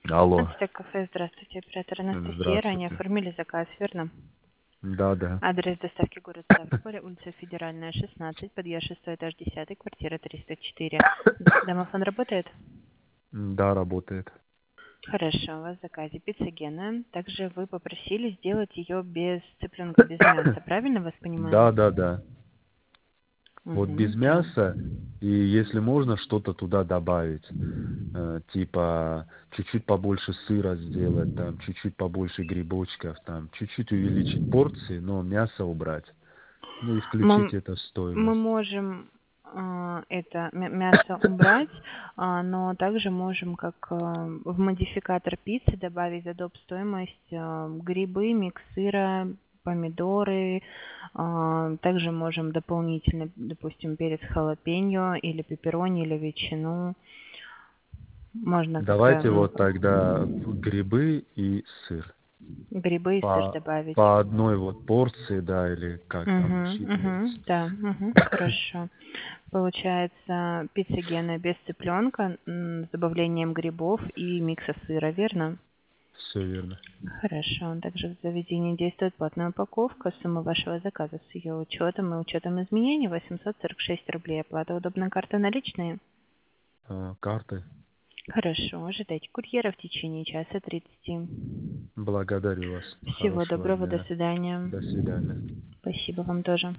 Алло, Ацтек кафе, здравствуйте, оператор Анастасия. Ранее здравствуйте. оформили заказ, верно? Да, да. Адрес доставки город Ставрополь, улица Федеральная, 16, подъезд 6, этаж 10, квартира 304. Домофон работает? Да, работает. Хорошо, у вас в заказе пицца Гена. Также вы попросили сделать ее без цыпленка, без мяса. Правильно вас понимаю? Да, да, да. Вот без Угу, да. мяса, и если можно что-то туда добавить, типа чуть-чуть побольше сыра сделать, там чуть-чуть побольше грибочков, там чуть-чуть увеличить порции, но мясо убрать. Ну и включить Мы, это в мы стоимость. можем это мясо убрать, но также можем как в модификатор пиццы добавить за доп. Стоимость грибы, микс сыра, помидоры. Также можем дополнительно, допустим, перец халапеньо или пепперони или ветчину. Можно как-то Давайте вот тогда грибы и сыр. грибы и сыр По, добавить. по одной вот порции, да, или как там Угу, рассчитывается. да, хорошо. Получается, пицца Гена без цыпленка с добавлением грибов и микса сыра, верно? Все верно. Хорошо. Также в заведении действует платная упаковка. Сумма вашего заказа с ее учетом и учетом изменений 846 рублей. Оплата удобная карта наличные. Карты. Хорошо. Ожидайте курьера в течение часа 30. Благодарю вас. Всего Хорошего доброго. До дня. свидания. До свидания. Спасибо вам тоже.